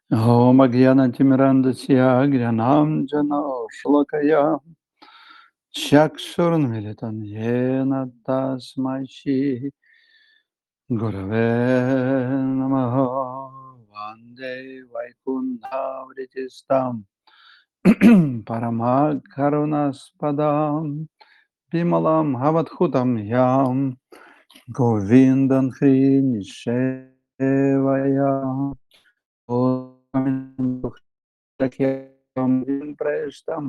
Om Agyanatimirandasya Gyananjana Shlakaya Chakshurunmilitam Yena Tasmai Shri Gurave Namaha Vande Vaikuntham Paramakarunas-padam Bimalam Havathutam Yam Govindan Hri Nishevaya Preshtam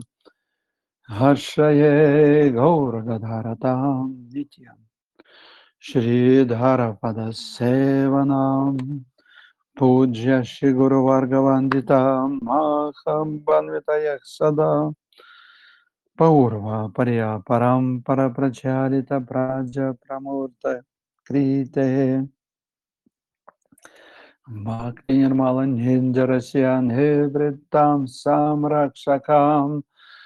Harshaye Gauragadharatam Nityam Shri Dharapada Sevanam Pujya Shri Guru Vargavanditam Maham Banvitayak Sada Paurva Pariya Parampara Pracharita Praja Pramurta Krite Bhakti Nirmala Ninjarasya Nivritam Samrakshakam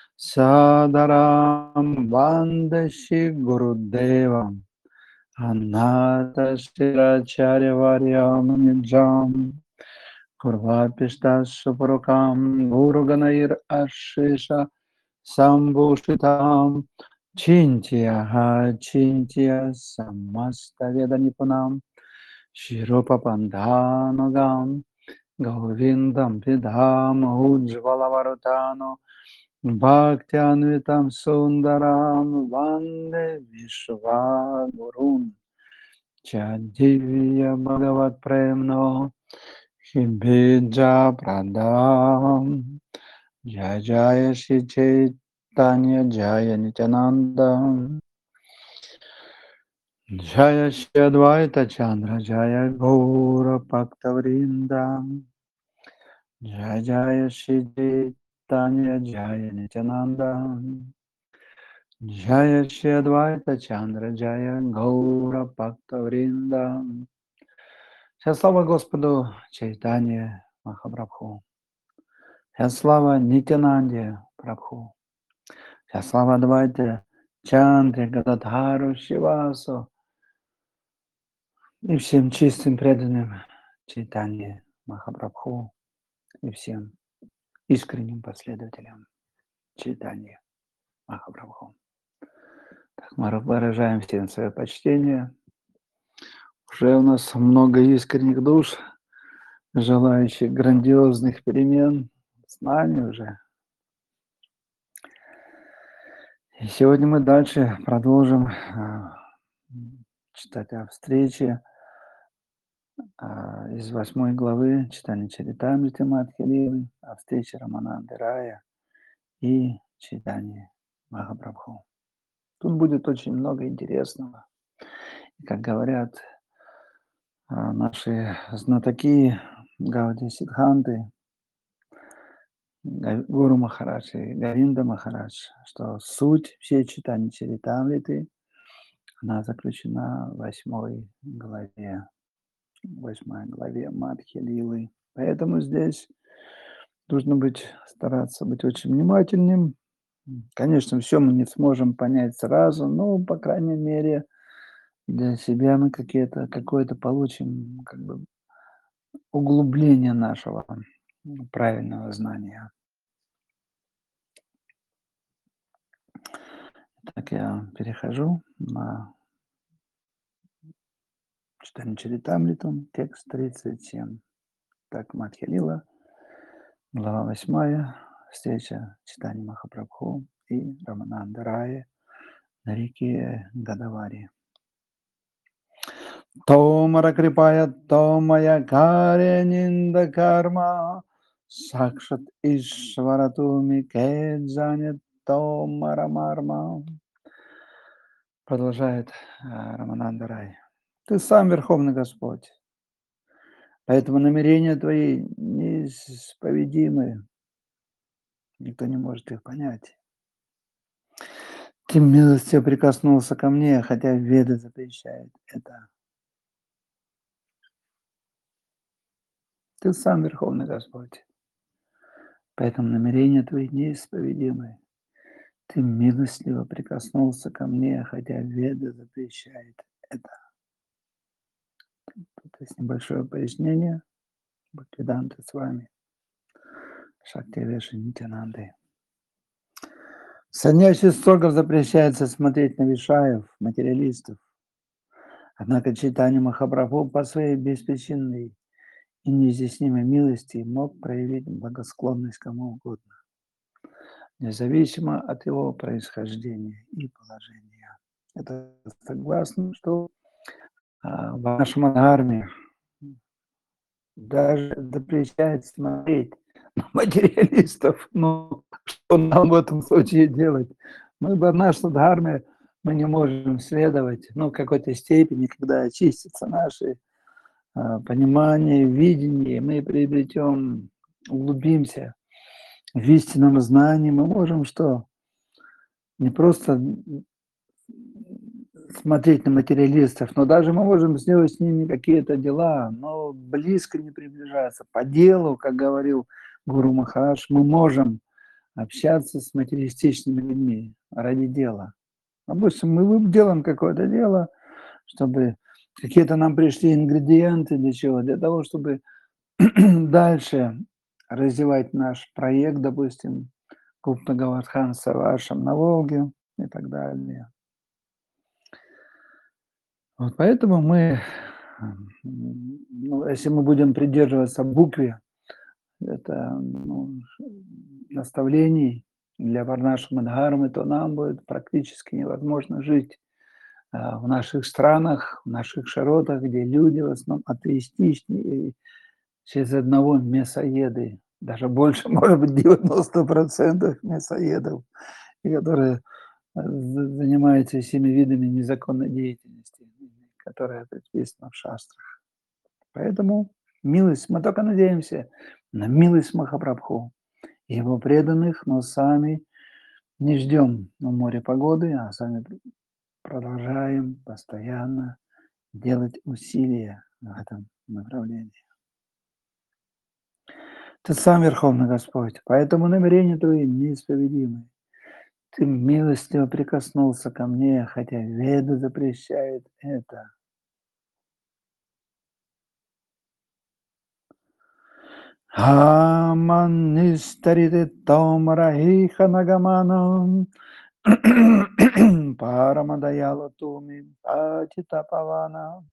Sadaram Vandashi Gurudevam Anata Shiracharya Varyam Nijam Kurvapishta Suparukam Guru Ganair Ashesha Sambhushitam Chintya Chintya Samasta Vedanipunam Shirupa Pandhanagam Govindam Pidham Ujjvalavarutano Bhaktianvitam Sundaram Vande Vishwagurun Chadivya Bhagavat Premno Hibija Pradam Jaya Jaya Shri Chaitanya Jaya Nityananda Jaya Shri Advaita Chandra Jaya Gaura Bhaktavrinda Jaya Jaya Shri Chaitanya Jaya Nityananda Jaya Shri Advaita Chandra Jaya Gaura Bhaktavrinda. Вся слава Господу Чайтанье Махапрабху. Вся слава Нитянанде Прабху. Вся слава Адвайте Чандре Гададхару Шивасу и всем чистым преданным Чайтанье Махапрабху и всем искренним последователям Чайтанье Махапрабху. Так, мы выражаем всем свое почтение. Уже у нас много искренних душ, желающих грандиозных перемен с нами уже. И сегодня мы дальше продолжим читать о встрече из 8 главы читания Чаритамриты Мадхя-лилы, о встрече Рамананды Рая и читании Махапрабху. Тут будет очень много интересного. И, как говорят наши знатоки Гауди Сиддханты, Гуру Махарадж и Говинда Махарадж, что суть всей читания Чаритамриты, она заключена в 8 главе. 8 главе Мадхя-лилы. Поэтому здесь нужно стараться быть очень внимательным. Конечно, все мы не сможем понять сразу, но, по крайней мере, для себя мы какое-то получим углубление нашего правильного знания. Так, я перехожу на читание Чаритамриту, текст 37. Так, Мадхя-лила, глава 8, встреча читания Махапрабху и Рамананда Рая на реке Гадавари. Томара крипая томая каря нинда карма сакшат ишваратуми кеджанет томара марма. Продолжает Рамананда Рай. Ты сам Верховный Господь, поэтому намерения твои неисповедимы. Никто не может их понять. Ты милостью прикоснулся ко мне, хотя Веды запрещают это. Ты сам Верховный Господь, поэтому намерения твои неисповедимы. Ты милостливо прикоснулся ко мне, хотя Веда запрещает это. Тут есть небольшое пояснение. Бхактивиданта с вами. Шактивеши Нитянанды. Саньяси строго запрещается смотреть на вишаев, материалистов. Однако Чайтанья Махапрабху по своей беспричинной и неизъяснимой милости мог проявить благосклонность кому угодно, независимо от его происхождения и положения. Это согласно, что в нашем армии даже запрещает смотреть на материалистов. Ну, что нам в этом случае делать? Мы бы наша дхарме, мы не можем следовать, ну, в какой-то степени, когда очистятся наши понимание, видение, мы приобретем, углубимся в истинном знании, мы можем что? Не просто смотреть на материалистов, но даже мы можем сделать с ними какие-то дела, но близко не приближаться. По делу, как говорил Гуру Махарадж, мы можем общаться с материалистичными людьми ради дела. Допустим, мы делаем какое-то дело, чтобы какие-то нам пришли ингредиенты для чего? Для того, чтобы дальше развивать наш проект, допустим, Гупта Гавардхан Савашам на Волге и так далее. Вот поэтому мы, ну, если мы будем придерживаться букве, это наставлений для Варнаши Мадхармы, то нам будет практически невозможно жить в наших странах, в наших широтах, где люди в основном атеистичны и через одного мясоеды, даже больше, может быть, 90% мясоедов, и которые занимаются всеми видами незаконной деятельности, которая предписана в шастрах. Поэтому милость, мы только надеемся на милость Махапрабху и его преданных, но сами не ждем на море погоды, а сами продолжаем постоянно делать усилия в этом направлении. Ты сам Верховный Господь, поэтому намерения твои неисповедимы. Ты милостиво прикоснулся ко мне, хотя Веда запрещает это. Аманистариты томарахиха нагаманам парамадаяла туми патитапавана.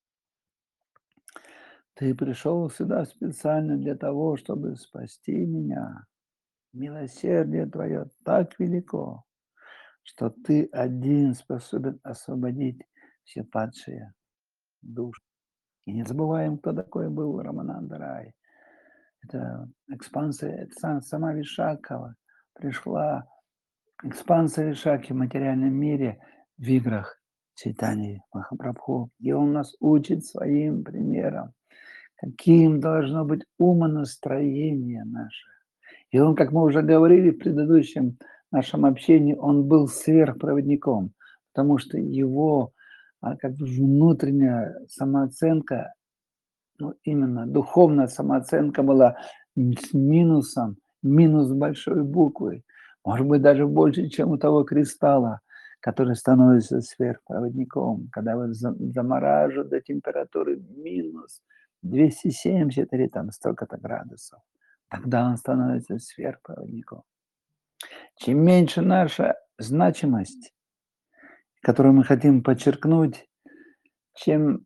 Ты пришел сюда специально для того, чтобы спасти меня. Милосердие твое так велико, что ты один способен освободить все падшие души. И не забываем, кто такой был Рамананда Рай. Это экспансия, это сама Вишакхова пришла, экспансия Вишакхи в материальном мире в играх Чайтаньи Махапрабху. И он нас учит своим примером, каким должно быть умонастроение наше. И он, как мы уже говорили в предыдущем нашем общении, он был сверхпроводником, потому что его как бы внутренняя самооценка, ну, именно духовная самооценка была с минусом, минус большой буквы, может быть, даже больше, чем у того кристалла, который становится сверхпроводником, когда вы замораживают до температуры минус 270 или там столько-то градусов. Тогда он становится сверхпроводником. Чем меньше наша значимость, которую мы хотим подчеркнуть, чем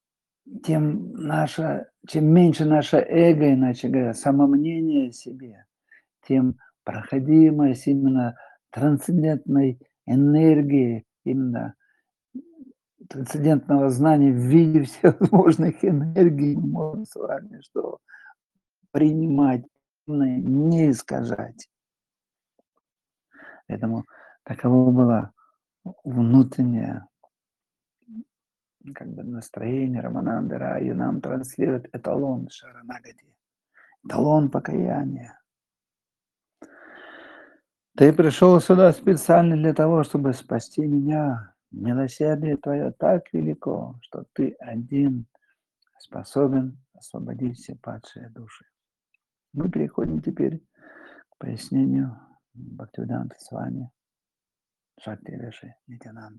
чем меньше наше эго, иначе говоря, самомнение о себе, тем проходимость именно трансцендентной энергии, именно трансцендентного знания в виде всевозможных энергий мы можем с вами что принимать, не искажать. Поэтому таково было внутреннее как бы настроение Рамананды Рая, и нам транслирует эталон Шаранагади, эталон покаяния. Ты пришел сюда специально для того, чтобы спасти меня. Милосердие твое так велико, что ты один способен освободить все падшие души. Мы переходим теперь к пояснению Бхактивиданта с вами Шактивеши Нитянанды.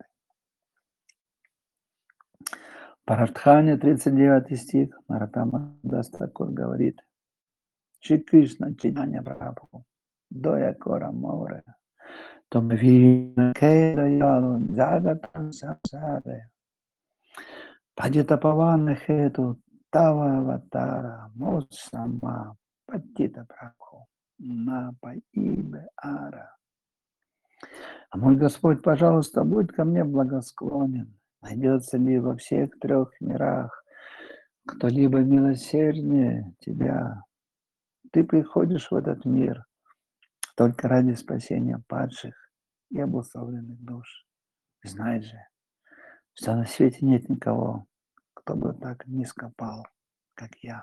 Парадхане, 39 стих, Наратама Дас Такур говорит, Шри Кришна Чайтанья Прабху, Доя Кора Море, Томавина Кейра Ялу, Джагатам Сансаре, Падитапавана Хету, Тава Аватара, Мосама, Патита Прабху, Напа Ибе Ара. А мой Господь, пожалуйста, будь ко мне благосклонен. Найдется ли во всех трех мирах кто-либо милосерднее тебя? Ты приходишь в этот мир только ради спасения падших и обусловленных душ. Знай же, что на свете нет никого, кто бы так низко пал, как я.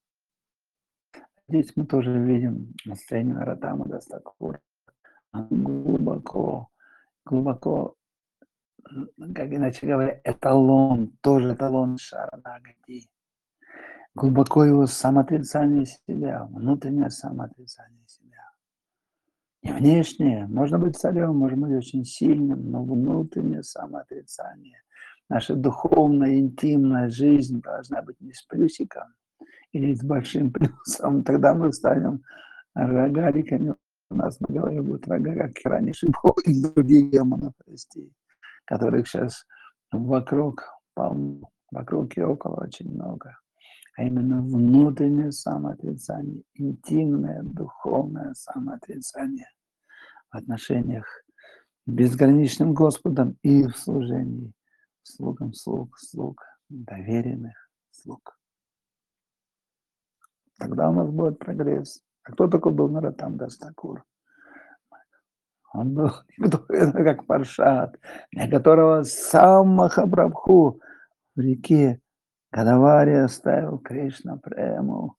Здесь мы тоже видим настроение Нароттамы Дастакура. Он глубоко, глубоко, как иначе говоря, эталон, тоже эталон Шаранагати. Глубоко его самоотрицание себя, внутреннее самоотрицание себя. Не внешнее. Можно быть царем, можно быть очень сильным, но внутреннее самоотрицание. Наша духовная, интимная жизнь должна быть не с плюсиком или с большим плюсом. Тогда мы станем рогариками. У нас на голове будут рога, как раньше и других демонов, прости, которых сейчас вокруг полно, вокруг и около очень много. А именно внутреннее самоотрицание, интимное, духовное самоотрицание в отношениях с безграничным Господом и в служении слугам слуг, доверенных слуг. Тогда у нас будет прогресс. А кто такой был Нароттам Дас Такур? Он был никто иной, как Паршат, для которого сам Махапрабху в реке Гадавари оставил Кришна Прему.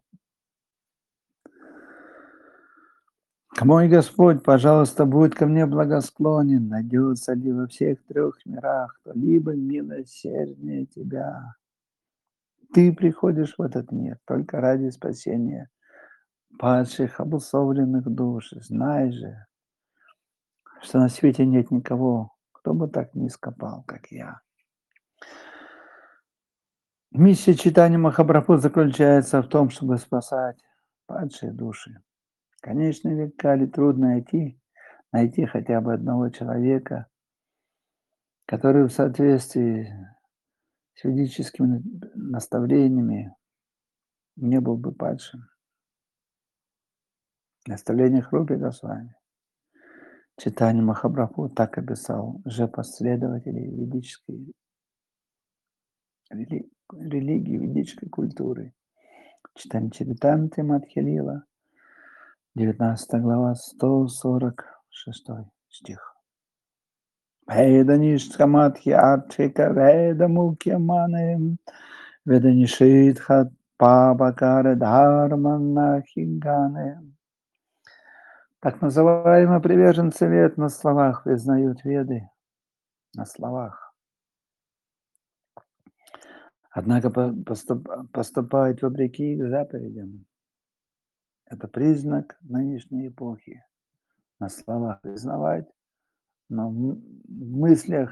Мой Господь, пожалуйста, будь ко мне благосклонен, найдется ли во всех трех мирах кто-либо милосерднее тебя. Ты приходишь в этот мир только ради спасения падших, обусловленных душ. Знай же, что на свете нет никого, кто бы так низко пал, как я. Миссия читания Махапрабху заключается в том, чтобы спасать падшие души. Конечно, века ли трудно найти хотя бы одного человека, который в соответствии с ведическими наставлениями не был бы падшим. В наставлениях Рупи Госвами Чайтанья Махапрабху так описал же последователей ведической религии, ведической культуры. Читание Чаритамрити Мадхя-лила, 19 глава, 146 стих. Веданишка Мадхья Артхика Веда Мукья Манем Веданишитха Пабакара Дхарманахигане. Так называемые приверженцы вед на словах признают веды, на словах. Однако поступают вопреки их заповедям. Это признак нынешней эпохи. На словах признавать, но в мыслях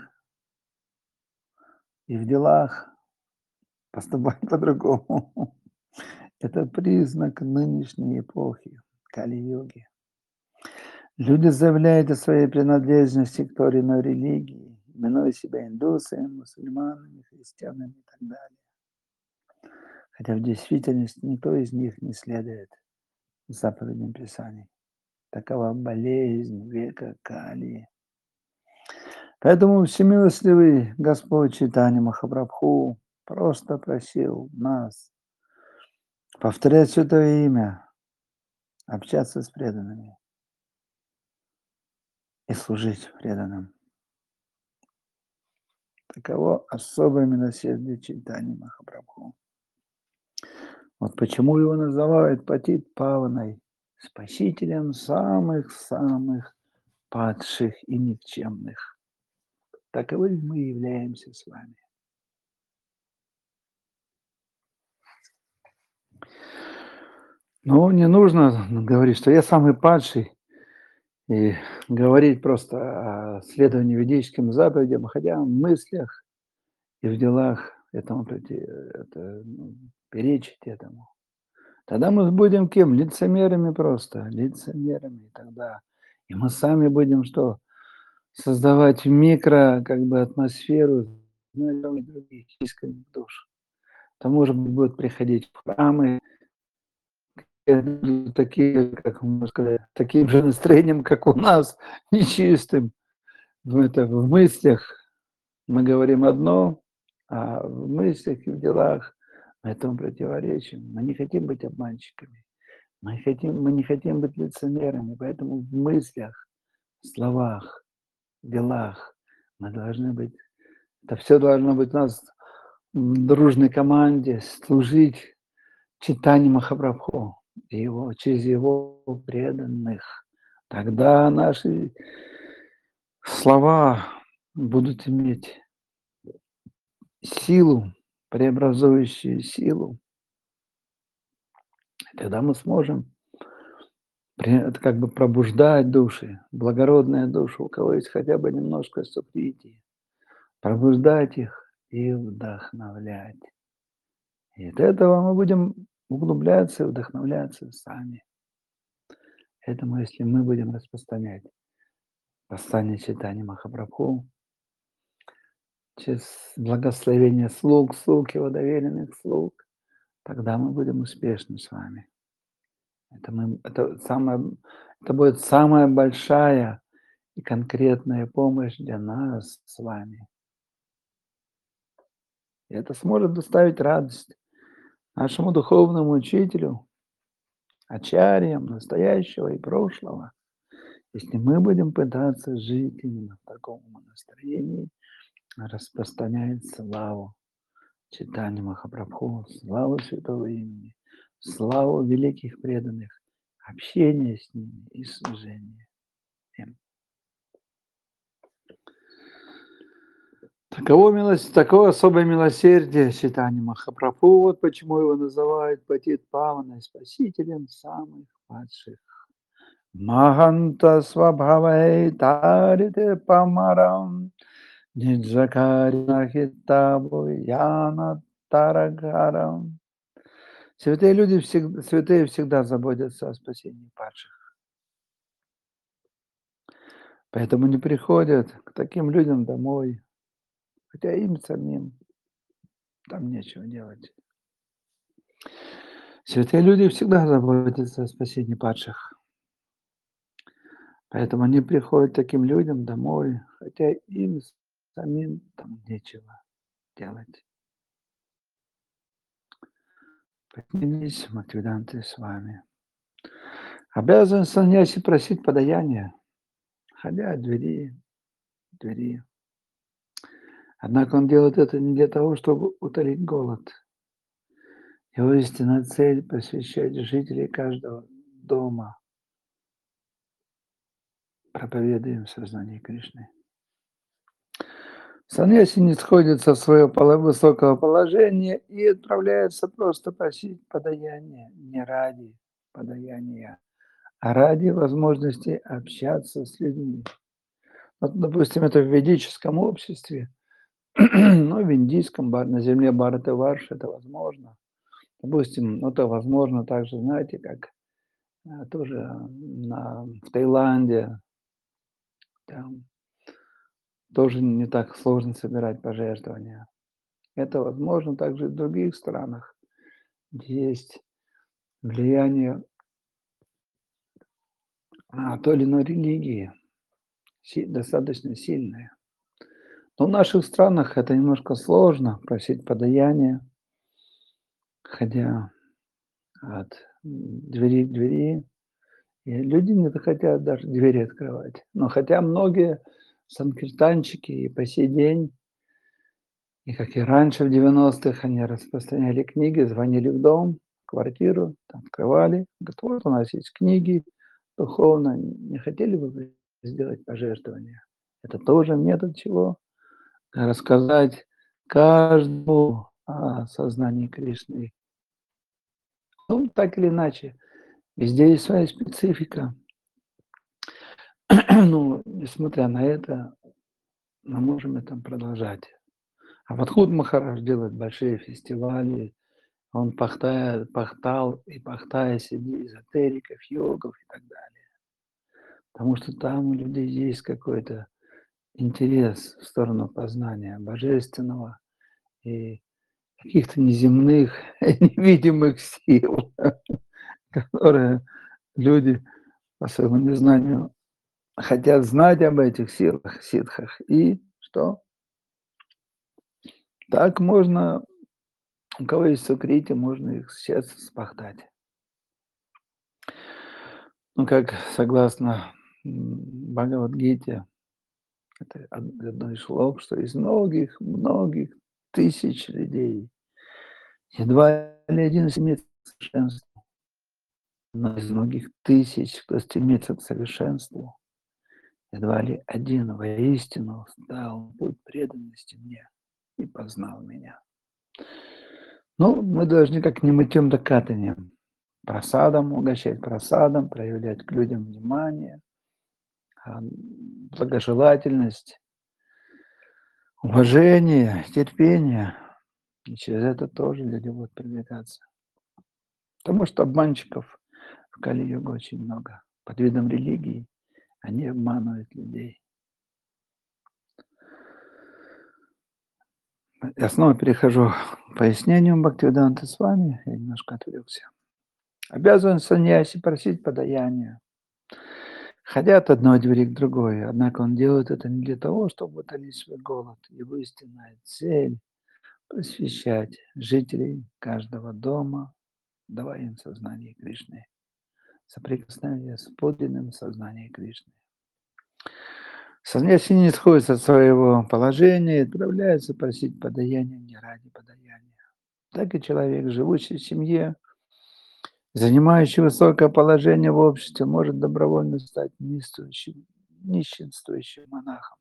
и в делах поступать по-другому. Это признак нынешней эпохи, Кали-йоги. Люди заявляют о своей принадлежности к той или иной религии, именуя себя индусами, мусульманами, христианами и так далее. Хотя в действительности никто из них не следует заповедям Писаний. Такова болезнь века Кали. Поэтому всемилостливый Господь Чайтанья Махапрабху просто просил нас повторять святое имя, общаться с преданными и служить преданным. Таково особое милосердие Чайтаньи Махапрабху. Вот почему его называют Патит Паваной, спасителем самых-самых падших и никчемных. Таковы мы являемся с вами. Но не нужно говорить, что я самый падший, и говорить просто о следовании ведическим заповедям, хотя в мыслях и в делах это перечить этому. Тогда мы будем кем? Лицемерами просто, лицемерами тогда. И мы сами будем что? Создавать микро, как бы, атмосферу, ну, и других искренних душ. То, может быть, будут приходить в храмы, такие, как можно сказать, таким же настроением, как у нас, нечистым. В мыслях мы говорим одно, а в мыслях и в делах мы этому противоречим. Мы не хотим быть обманщиками, мы не хотим быть лицемерами, поэтому в мыслях, словах, делах мы должны быть, это все должно быть у нас в дружной команде, служить читанию Махапрабху, через его преданных. Тогда наши слова будут иметь силу, преобразующую силу. Тогда мы сможем это как бы пробуждать души, благородные души, у кого есть хотя бы немножко сукрити, пробуждать их и вдохновлять. И от этого мы будем углубляться и вдохновляться сами. Поэтому если мы будем распространять послание читания Махапрабху через благословение слуг его доверенных слуг, тогда мы будем успешны с вами. Это будет самая большая и конкретная помощь для нас с вами. И это сможет доставить радость нашему духовному учителю, ачарьям настоящего и прошлого, если мы будем пытаться жить именно в таком настроении, распространять славу читания Махапрабху, славу святого имени, славу великих преданных, общение с ними и служение им. Такое особое милосердие читания Махапрабху, вот почему его называют Патит Паваной, спасителем самых падших. Маханта свабхавай тарите памарам, ниджакарина хитабу яна тарагарам. Святые всегда заботятся о спасении падших. Поэтому не приходят к таким людям домой, хотя им самим там нечего делать. Святые люди всегда заботятся о спасении падших. Поэтому они приходят к таким людям домой, хотя им самим там нечего делать. Поднимись, Бхактивиданты, с вами. Обязан саньяси просить подаяния, ходя от двери к двери. Однако он делает это не для того, чтобы утолить голод. Его истинная цель – посвящать жителей каждого дома, проповедуем сознание Кришны. Саньяси не сходит со своего высокого положения и отправляется просто просить подаяния, не ради подаяния, а ради возможности общаться с людьми. Вот, допустим, это в ведическом обществе, ну, в индийском, на земле Бхаратаварши это возможно. Допустим, это возможно также, знаете, как тоже в Таиланде, там тоже не так сложно собирать пожертвования. Это возможно также и в других странах, где есть влияние той или иной религии, достаточно сильное. Но в наших странах это немножко сложно просить подаяния, ходя от двери к двери. И люди не захотят даже двери открывать. Но хотя многие санкиртанщики и по сей день, и как и раньше в 90-х, они распространяли книги, звонили в дом, в квартиру, там открывали, говорят, вот у нас есть книги духовно, не хотели бы вы сделать пожертвование? Это тоже метод чего? Рассказать каждому о сознании Кришны. Ну, так или иначе, везде есть своя специфика. Ну, несмотря на это, мы можем это продолжать. А Мадхут Махарадж делает большие фестивали, Он пахтал и пахтает среди эзотериков, йогов и так далее. Потому что там у людей есть какой-то интерес в сторону познания божественного и каких-то неземных, невидимых сил, которые люди по своему незнанию хотят знать об этих силах, ситхах. И что? Так можно, у кого есть сукрити, можно их сейчас спахтать. Ну, как согласно Бхагавад-гите, это одно из шлок, что из многих тысяч людей едва ли один стремится к совершенству, но из многих тысяч, кто стремится к совершенству, едва ли один воистину стал путь преданности мне и познал меня. Ну, мы должны как не мытьем да катанием, просадом угощать просадом, проявлять к людям внимание, благожелательность, уважение, терпение. И через это тоже люди будут продвигаться. Потому что обманщиков в Кали-югу очень много. Под видом религии они обманывают людей. Я снова перехожу к пояснению Бхактивиданты с вами. Я немножко отвлекся. Обязан саньяси просить подаяния. Ходя от одной двери к другой, однако он делает это не для того, чтобы утолить свой голод. Его истинная цель– просвещать жителей каждого дома, давая им сознание Кришны, соприкосновение с подлинным сознанием Кришны. Саньяси не сходит от своего положения и отправляется просить подаяния не ради подаяния. Так и человек, живущий в семье, занимающий высокое положение в обществе, может добровольно стать нищенствующим монахом.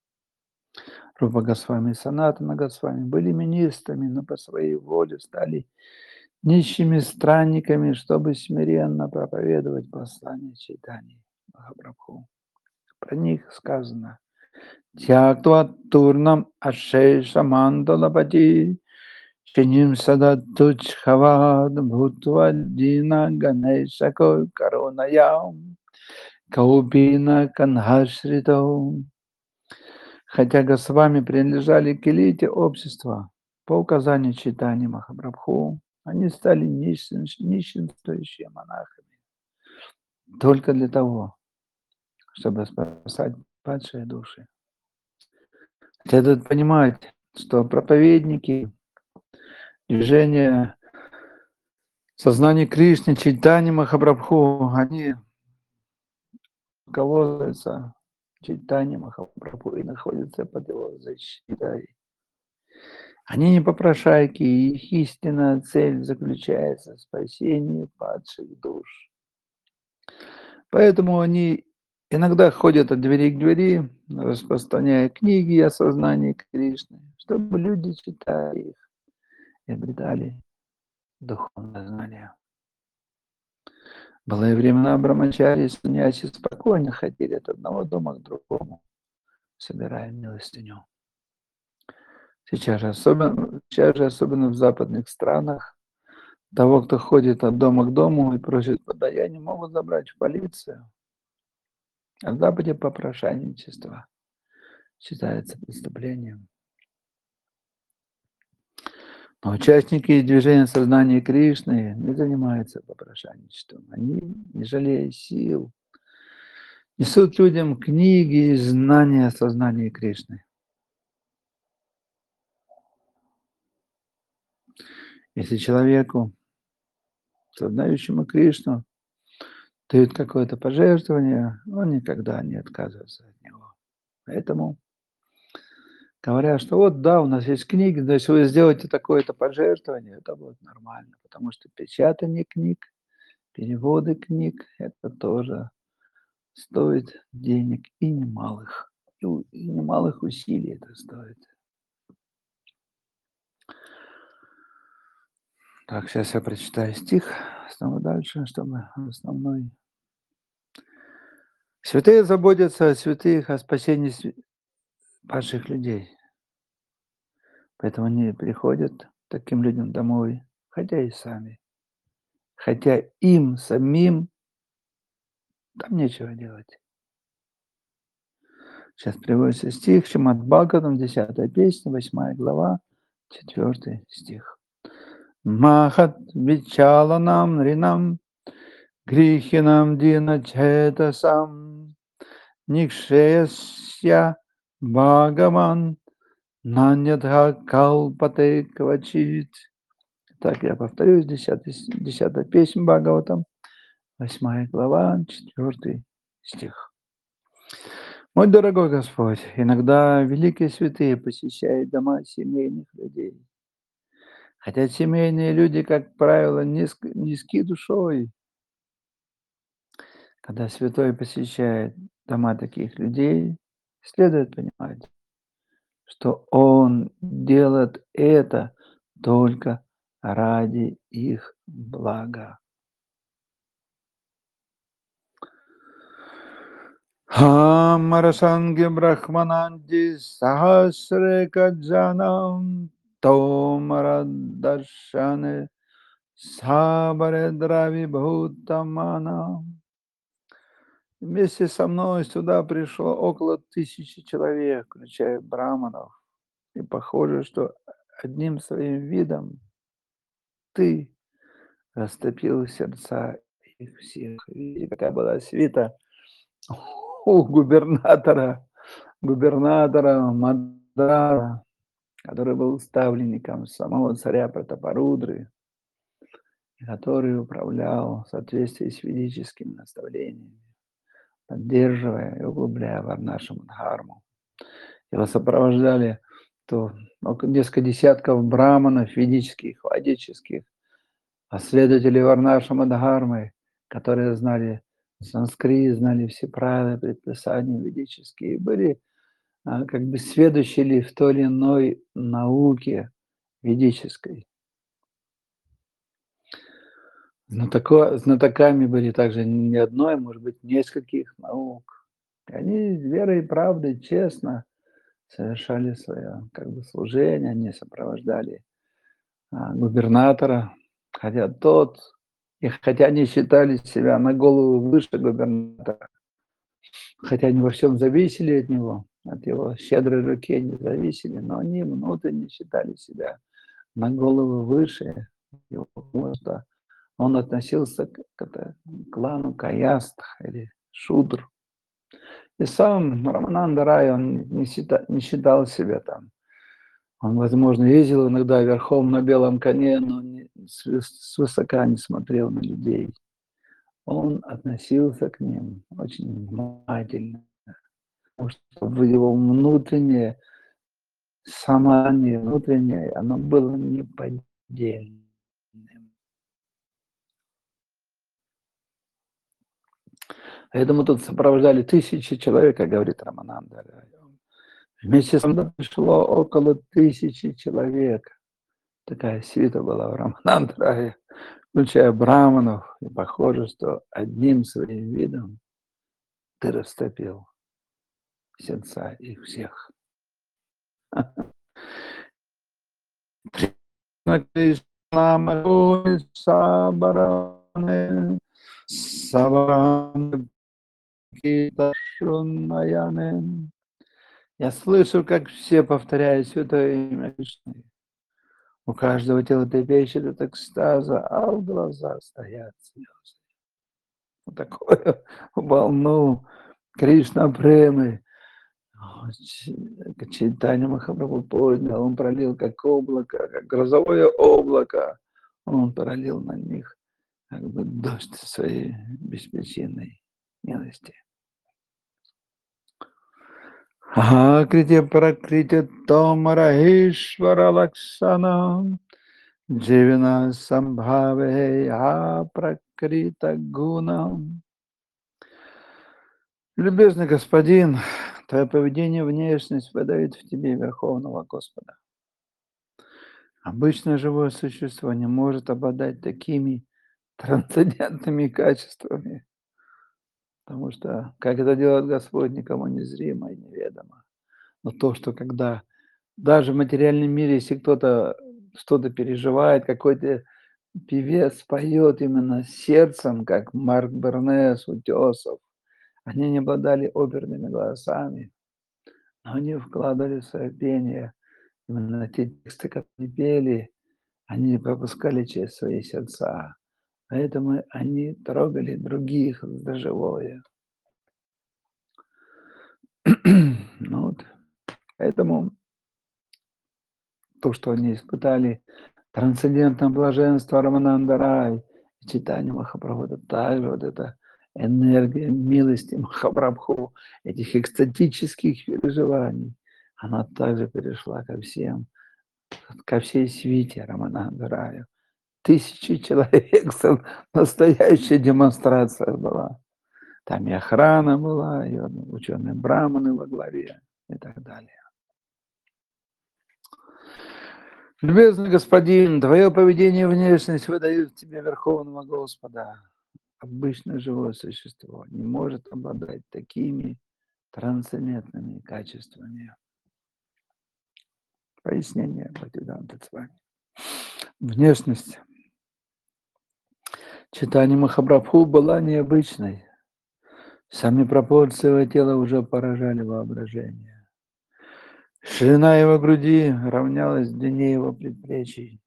Рупа Госвами и Санатана Госвами были министрами, но по своей воле стали нищими странниками, чтобы смиренно проповедовать послание Чайтаньи Махапрабху. Про них сказано: «Тяктва турнам ашеша мандалапати, чиним сада тучхавад бхутва дина ганешако карунаям, каупина канхашритау». Хотя Госвами принадлежали к элите общества, по указанию Чайтаньи Махапрабху, они стали нищенствующими монахами только для того, чтобы спасать падшие души. Следует понимать, что проповедники движения сознания Кришны, Чайтаньи Махапрабху, они руководствуются Чайтаньи Махапрабху и находятся под его защитой. Они не попрошайки, и их истинная цель заключается в спасении падших душ. Поэтому они иногда ходят от двери к двери, распространяя книги о сознании Кришны, чтобы люди читали их и обретали духовное знание. В былые времена брамачари и саньяси спокойно ходили от одного дома к другому, собирая милостыню. Сейчас же особенно в западных странах, того, кто ходит от дома к дому и просит подаяния, могут забрать в полицию. А в Западе попрошайничество считается преступлением. Но участники движения сознания Кришны не занимаются попрошайничеством. Они, не жалея сил, несут людям книги и знания о сознании Кришны. Если человеку, сознающему Кришну, дают какое-то пожертвование, он никогда не отказывается от него. Поэтому говорят, что вот да, у нас есть книги, но если вы сделаете такое-то пожертвование, это будет нормально, потому что печатание книг, переводы книг– это тоже стоит денег и немалых. И немалых усилий это стоит. Так, сейчас я прочитаю стих снова дальше, чтобы основной. Святые заботятся о святых, о спасении падших людей. Поэтому они приходят к таким людям домой, хотя и сами, хотя им самим там нечего делать. Сейчас приводится стих, Шримад Бхагаватам, 10 песня, 8 глава, 4 стих. Махат вичаланам ринам грихинам диначетасам никшеясья Бхагаван наньядха калпате квачит. Так, я повторюсь, 10 песня Бхагаватам, 8 глава, 4 стих. Мой дорогой Господь, иногда великие святые посещают дома семейных людей. Хотя семейные люди, как правило, низки душой. Когда святой посещает дома таких людей, следует понимать, что он делает это только ради их блага. Хамарасанги брахмананди сахасрекаджанам томарадаршане сабаредрави бхутаманам. Вместе со мной сюда пришло около 1000 человек, включая браманов. И похоже, что одним своим видом ты растопил сердца их всех. Видите, какая была свита у губернатора Мадара, который был ставленником самого царя Пратапарудры, который управлял в соответствии с ведическими наставлениями, поддерживая и углубляя Варнашу Дхарму. Его сопровождали то несколько десятков браманов ведических, вайдических, последователей Варнашрама Дхармы, которые знали санскрит, знали все правила, предписания ведические, были как бы сведущие в той или иной науке ведической. Знатоками были также не одной, может быть, нескольких наук. И они верой и правдой честно совершали свое как бы служение, они сопровождали губернатора, хотя хотя они считали себя на голову выше губернатора, хотя они во всем зависели от него, от его щедрой руки они зависели, но они внутренне считали себя на голову выше его, потому что он относился к клану Каястх или Шудр. И сам Рамананда Рай, он не считал себя там. Он, возможно, ездил иногда верхом на белом коне, но свысока не смотрел на людей. Он относился к ним очень внимательно, потому что в его внутреннее самознание, внутреннее, оно было неподдельным. Поэтому тут сопровождали 1000 человек, как говорит Рамананда. Вместе со мной пришло около 1000 человек. Такая свита была в Раманандрае, включая браманов. И похоже, что одним своим видом ты растопил сердца их всех. Кришна Сабаране Сабаране Киташунаяне. Я слышу, как все повторяют святое имя Кришны. У каждого тела трепещет от экстаза, а в глазах стоят слезы. Вот такую волну Кришна премы Чайтанья Махапрабху поднял, он пролил как облако, как грозовое облако, он пролил на них как бы дождь своей беспричинной милости. Акрити пракрити томарахишвара лакшана дживина самбхаве апракрита гунам. Любезный господин, твое поведение, внешность выдают в тебе Верховного Господа. Обычное живое существо не может обладать такими трансцендентными качествами, потому что, как это делает Господь, никому незримо и неведомо. Но то, что когда даже в материальном мире, если кто-то что-то переживает, какой-то Певец поет именно сердцем, как Марк Бернес, Утесов. Они не обладали оперными голосами, но они вкладывали в свое пение именно те тексты, как они пели, они пропускали через свои сердца. Поэтому они трогали других за живое. Ну вот, поэтому то, что они испытали, трансцендентное блаженство Рамананда Рай, читание Махапрабху, также вот эта энергия милости Махапрабху, этих экстатических переживаний, она также перешла ко всей свите Рамананда Рая. Тысячи человек, настоящая демонстрация была. Там и охрана была, и ученые браманы во главе и так далее. Любезный господин, твое поведение и внешность выдают тебе Верховного Господа. Обычное живое существо не может обладать такими трансцендентными качествами. Пояснение Бхактивиданта Цвами. Внешность читания Махапрабху была необычной. Сами пропорции его тела уже поражали воображение. Ширина его груди равнялась длине его предплечий.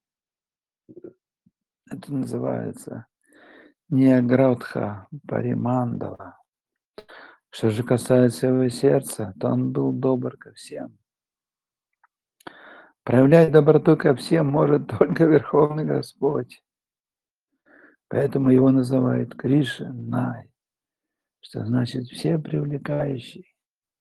Это называется Ниаградха Паримандала. Что же касается его сердца, то он был добр ко всем. Проявлять доброту ко всем может только Верховный Господь. Поэтому его называют Кришной, что значит все привлекающий.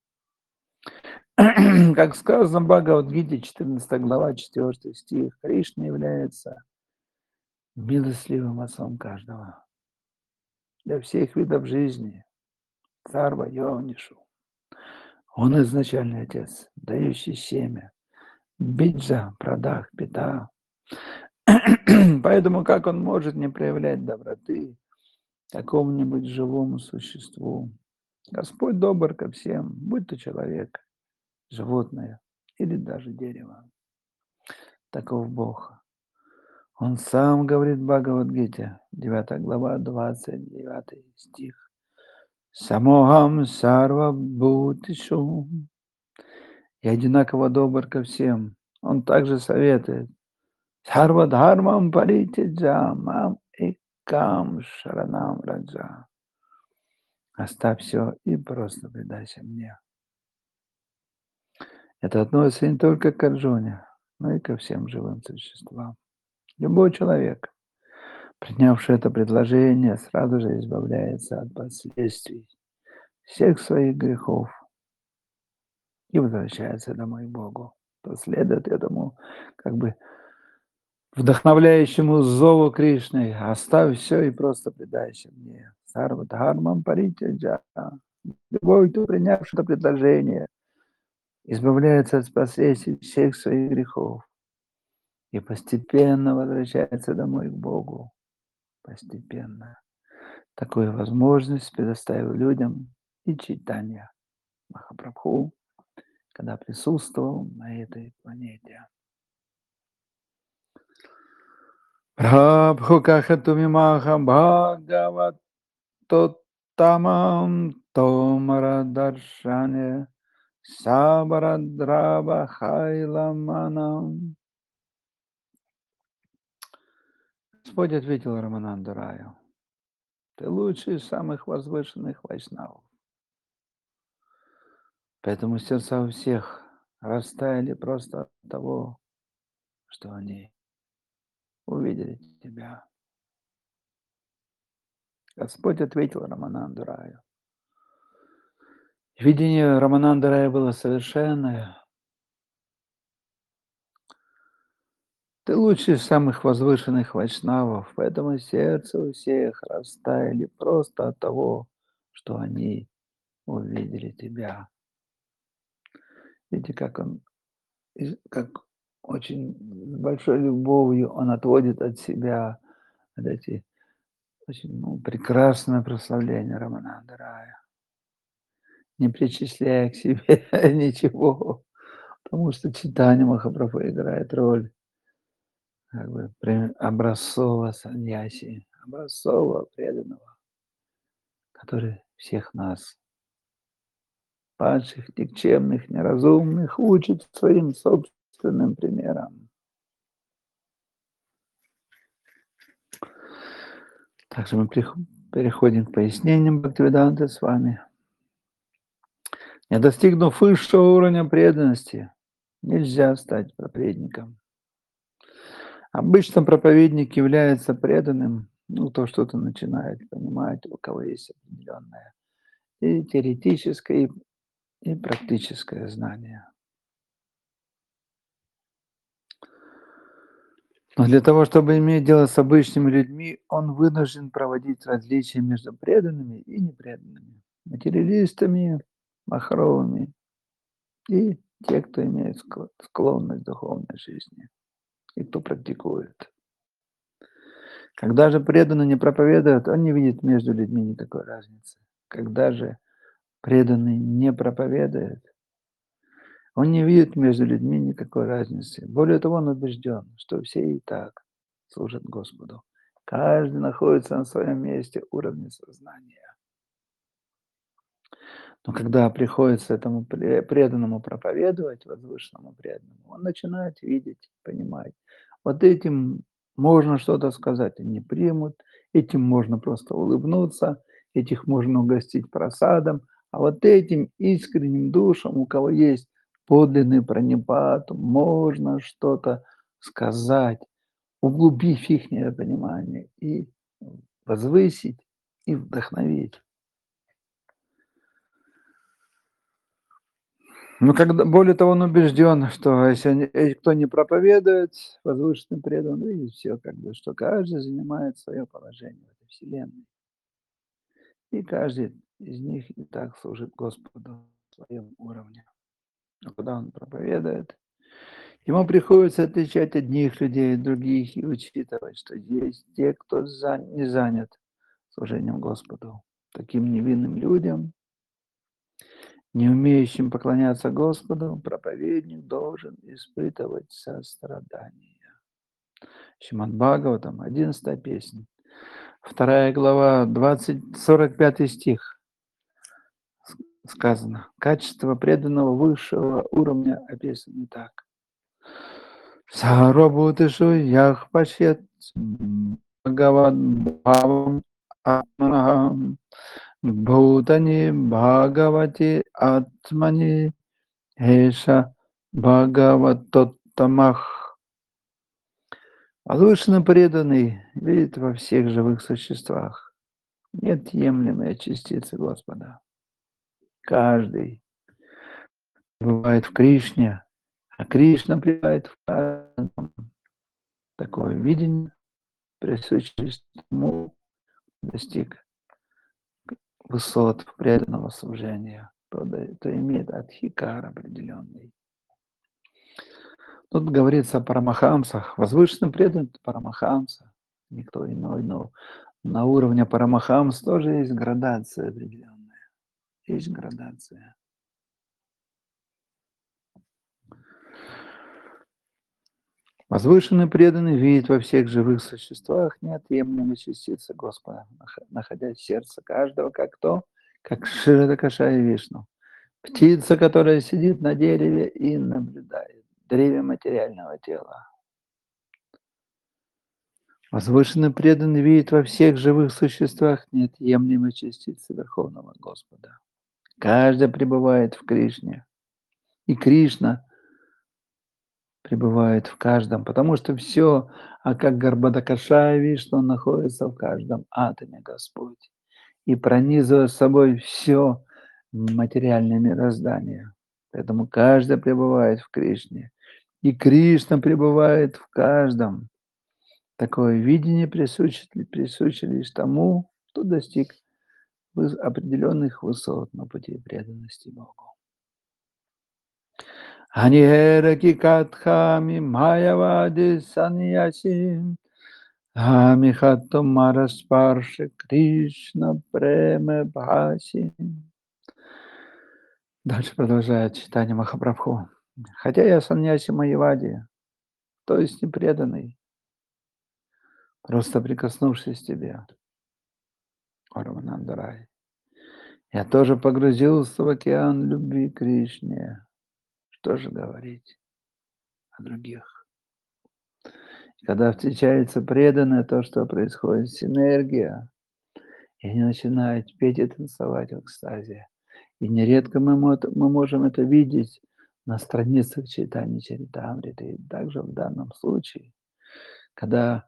Как сказано в Бхагавад-гите, 14 глава, 4 стих, Кришна является милостливым отцом каждого для всех видов жизни, Сарва Йонишу. Он изначальный отец, дающий семя, биджа, продах, пита. Поэтому как он может не проявлять доброты какому-нибудь живому существу? Господь добр ко всем, будь то человек, животное или даже дерево. Таков Бог. Он сам говорит в Бхагавад-гите, 9 глава, 29 стих. Самохам сарва бхутишу. И одинаково добр ко всем. Он также советует. Сарвадхармам паритяджа мам экам шаранам раджа. Оставь все и просто предайся мне. Это относится не только к Арджуне, но и ко всем живым существам. Любой человек, принявший это предложение, сразу же избавляется от последствий всех своих грехов и возвращается домой к Богу. То следует этому как бы вдохновляющему зову Кришны: оставь все и просто предайся мне. Сарвадхармам паритяджа. Любой, кто принявший это предложение, избавляется от последствий всех своих грехов и постепенно возвращается домой к Богу. Постепенно. Такую возможность предоставил людям и читание Махапрабху, когда присутствовал на этой планете. Прабху кахатуми маха бхагават тоттамам томара даршане сабарадраба хайламанам. Господь ответил Рамананду Раю: ты лучший из самых возвышенных вайшнавов. Поэтому сердца у всех растаяли просто от того, что они увидели тебя. Господь ответил Рамананду Раю. Видение Рамананда Рая было совершенное. Ты лучший из самых возвышенных вайшнавов, поэтому сердце у всех растаяли просто от того, что они увидели тебя. Видите, как очень с большой любовью он отводит от себя вот эти очень прекрасное прославление Рамананда Рая, не причисляя к себе ничего, потому что читание Махапрабху играет роль как бы образцового саньяси, образцового преданного, который всех нас, падших, никчемных, неразумных, учит своим собственным примером. Также мы переходим к пояснениям Бхактивиданты с вами. Не достигнув высшего уровня преданности, нельзя стать проповедником. Обычно проповедник является преданным, ну, кто что-то начинает понимать, у кого есть определенное и теоретическое, и практическое знание. Но для того, чтобы иметь дело с обычными людьми, он вынужден проводить различия между преданными и непреданными, материалистами, махровыми и те, кто имеет склонность к духовной жизни и кто практикует. Когда же преданный не проповедует, он не видит между людьми никакой разницы. Когда же преданный не проповедует, он не видит между людьми никакой разницы. Более того, он убежден, что все и так служат Господу. Каждый находится на своем месте уровня сознания. Но когда приходится этому преданному проповедовать, возвышенному преданному, он начинает видеть, понимать. Вот этим можно что-то сказать, они примут, этим можно просто улыбнуться, этих можно угостить просадом, а вот этим искренним душам, у кого есть подлинный пранипат, можно что-то сказать, углубив их понимание и возвысить, и вдохновить. Ну, когда более того, он убежден, что если кто не проповедует, возвышенный предан, видит все, как бы, что каждый занимает свое положение в этой вселенной. И каждый из них и так служит Господу в своем уровне. Но когда он проповедует, ему приходится отличать одних людей от других и учитывать, что есть те, кто не занят служением Господу. Таким невинным людям, не умеющим поклоняться Господу, проповедник должен испытывать сострадание. Шримад Бхагаватам, 11 песня, 2 глава, 45 стих сказано. Качество преданного высшего уровня описано так. Сарвабхутешу ях пашет Бхагавад бхавам атманахам Бхутани Бхагавати Атмани Эша Бхагаватоттамах. Возвышенно преданный видит во всех живых существах неотъемлемые частицы Господа. Каждый пребывает в Кришне, а Кришна пребывает в каждом. Такое видение присуще тому, достиг высот преданного служения, то имеет адхикар определенный. Тут говорится о парамахамсах. Возвышенный преданный – парамахамса, никто иной, но на уровне парамахамс тоже есть градация определенная. Есть градация. Возвышенный преданный видит во всех живых существах неотъемлемые частицы Господа, находясь в сердце каждого, как то, как Ширадакашая Вишну. Птица, которая сидит на дереве и наблюдает, древе материального тела. Возвышенный преданный видит во всех живых существах неотъемлемые частицы Верховного Господа. Каждый пребывает в Кришне. И Кришна пребывает в каждом, потому что все, а как Гарбадакашая Вишну, он находится в каждом атоме Господь. И пронизывая с собой все материальное мироздание. Поэтому каждый пребывает в Кришне. И Кришна пребывает в каждом. Такое видение присуще лишь тому, кто достиг определенных высот на пути преданности Богу. Анихера катхами майявади саньяси амихатто мараспарши Кришна преме бхаси. Дальше продолжает читание Махапрабху. Хотя я саньяси майявади, то есть непреданный, просто прикоснувшись к тебе, Параманандарай. Я тоже погрузился в океан любви к Кришне. Что же говорить о других? Когда встречается преданное, то, что происходит, синергия, и они начинают петь и танцевать в экстазе. И нередко мы можем это видеть на страницах читания Чаритамриты. И также в данном случае, когда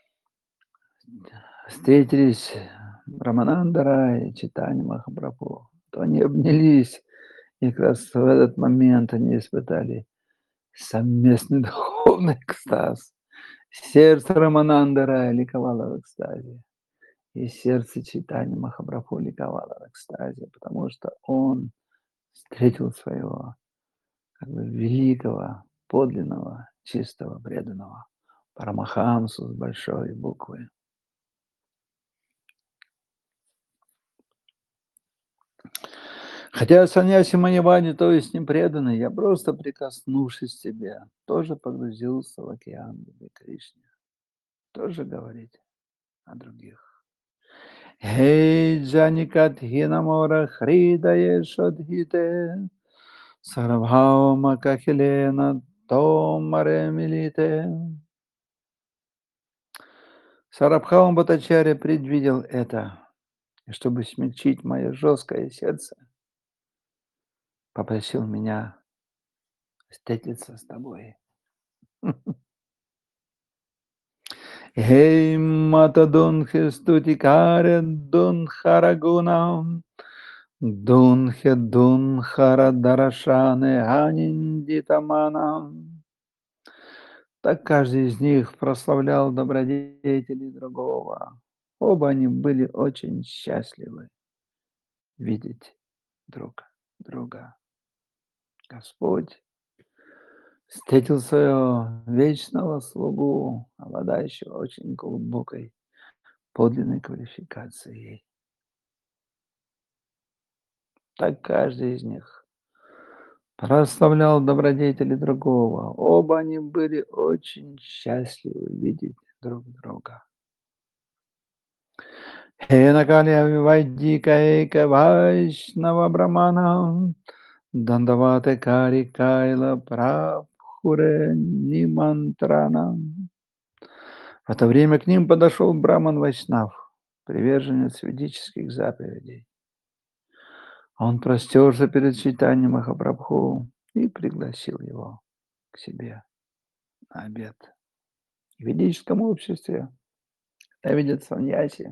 встретились Раманандара и Чайтанья Махапрабху, то они обнялись, и как раз в этот момент они испытали совместный духовный экстаз. Сердце Раманандара ликовало в экстазе, и сердце Чайтаньи Махапрабху ликовало в экстазе, потому что он встретил своего как бы великого, подлинного, чистого, преданного Парамахамсу с большой буквы. Хотя саньяси Манивани, то есть не преданный, я просто прикоснувшись к тебе, тоже погрузился в океан любви Кришны. Тоже говорить о других. Хей джаникат хинамора хридае шадхите сарабхаума кахилена томаре милите. Сарабхаум Бхаттачарья предвидел это, и чтобы смягчить мое жесткое сердце, попросил меня встретиться с тобой. Хей мата дунхе стутикаре дунхарагунам дунхе дунхара дарашане аниндитаманам. Так каждый из них прославлял добродетели другого. Оба они были очень счастливы видеть друг друга. Господь встретил своего вечного слугу, обладающего очень глубокой подлинной квалификацией. Так каждый из них прославлял добродетели другого. Оба они были очень счастливы видеть друг друга. Хенакалия Вайдика Эйка Вайшнава Брамана Дандавате Кари Кайла Прабхуре Нимантрана. В это время к ним подошел Браман Вайшнав, приверженец ведических заповедей. Он простерся перед Чайтаньей Махапрабху и пригласил его к себе на обед. В ведическом обществе видят саньяси,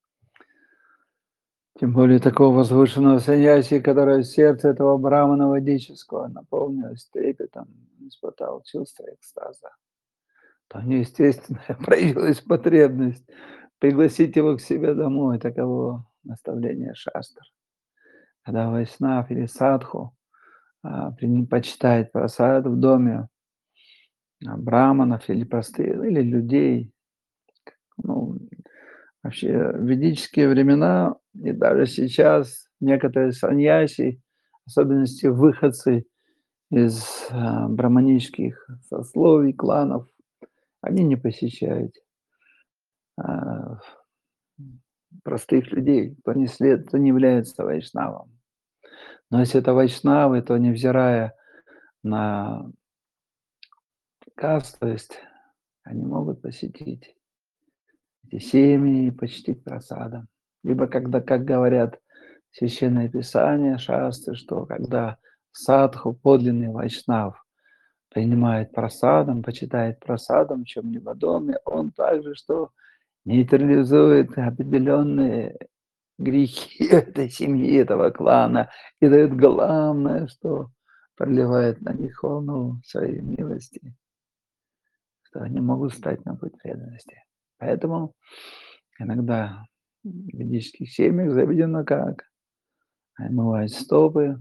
тем более такого возвышенного саньяси, которое сердце этого брамана ведического наполнилось трепетом, испытал чувство экстаза, то неестественно проявилась потребность пригласить его к себе домой. Таково наставление шастр. Когда вайшнав или садху почитает прасад в доме браманов или простых, или людей, ну, вообще в ведические времена и даже сейчас некоторые саньяси, в особенности выходцы из браманических сословий, кланов, они не посещают а, простых людей, кто не является вайшнавом. Но если это вайшнавы, то невзирая на касту, то есть они могут посетить эти семьи и почтить просадом. Либо когда, как говорят Священное Писание, шастры, что когда садху, подлинный вайшнав, принимает просадом, почитает просадом в чем-либо доме, он также что нейтрализует определенные грехи этой семьи, этого клана, и дает главное, что проливает на них волну своей милости, что они могут стать на путь преданности. Поэтому иногда в ведических семьях заведено как омывать стопы,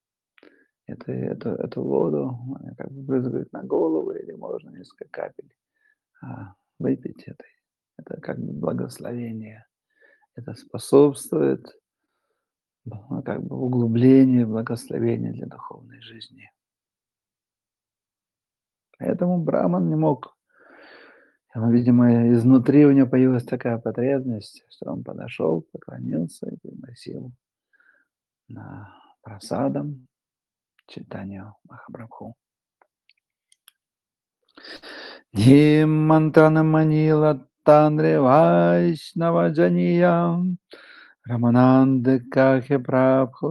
эту воду как бы брызгают на голову или можно несколько капель выпить этой. Это как бы благословение. Это способствует как бы углублению благословения для духовной жизни. Поэтому Браман не мог Видимо, изнутри у него появилась такая потребность, что он подошел, поклонился и пригласил на просадом читанию Махапрабху. Нимантана манила тандре вайшнаваджаниям Рамананда кахе прабху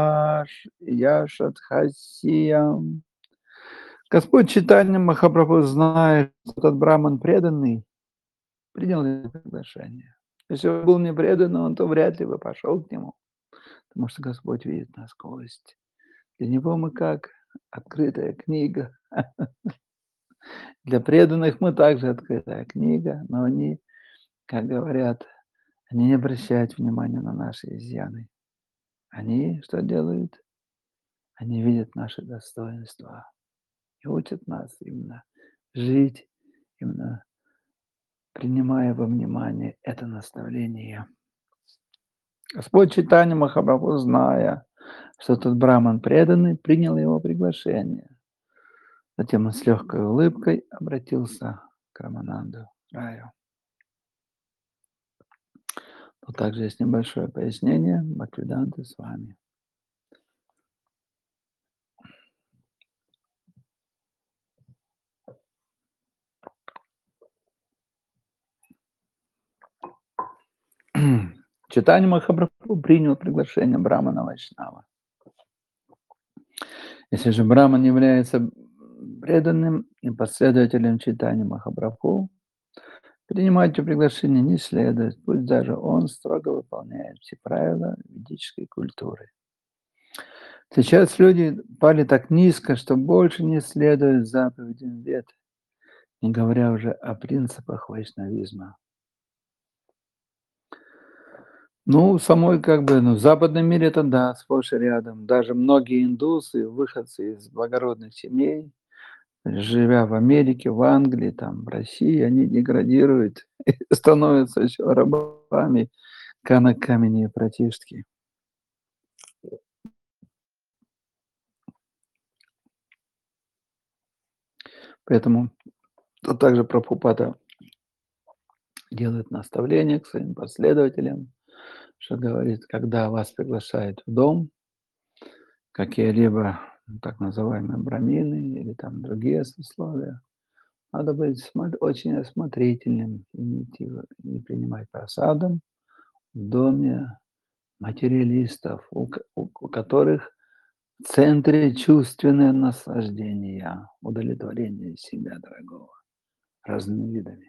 яшатхасиям. Господь Чайтанья Махапрабху, зная, что этот браман преданный, принял это приглашение. Если он был не преданный, он то вряд ли бы пошел к нему, потому что Господь видит насквозь. Для него мы как открытая книга. Для преданных мы также открытая книга, но они, как говорят, они не обращают внимания на наши изъяны. Они что делают? Они видят наши достоинства и учат нас именно жить, именно принимая во внимание это наставление. Господь Чайтанья Махапрабху, зная, что тот браман преданный, принял его приглашение. Затем он с легкой улыбкой обратился к Рамананду Раю. Тут также есть небольшое пояснение. Бхактивиданта с вами. Чайтанья Махапрабху принял приглашение Брамана Вайшнава. Если же Браман является преданным и последователем Чайтаньи Махапрабху, принимать это приглашение не следует, пусть даже он строго выполняет все правила ведической культуры. Сейчас люди пали так низко, что больше не следуют заповедям Вед, не говоря уже о принципах вайшнавизма. Ну, самой в западном мире это да, сплошь и рядом. Даже многие индусы, выходцы из благородных семей, живя в Америке, в Англии, там, в России, они деградируют и становятся еще рабами Канакамени и Пратиштхи. Поэтому тут также Прабхупада делает наставление к своим последователям, что говорит, когда вас приглашают в дом, какие-либо так называемые брамины или там другие сословия, надо быть очень осмотрительным и не принимать просадом в доме материалистов, у которых в центре чувственное наслаждение, удовлетворение себя дорогого разными видами.